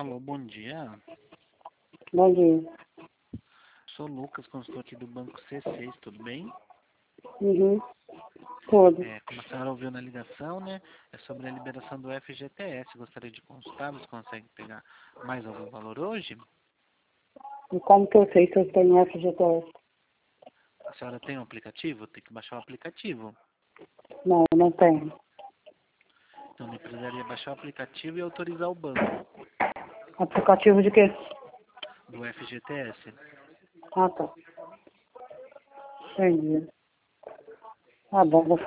Alô, bom dia. Bom dia. Sou Lucas, consultor aqui do Banco C6, tudo bem? Uhum. Tudo. Como a senhora ouviu na ligação, né? É sobre a liberação do FGTS. Gostaria de consultar, você consegue pegar mais algum valor hoje? E como que eu sei se eu tenho FGTS? A senhora tem um aplicativo? Tem que baixar o aplicativo. Não, não tenho. Então, me precisaria baixar o aplicativo e autorizar o banco Aplicativo de quê? do FGTS. Ah, tá. Entendi. Ah, bom, vou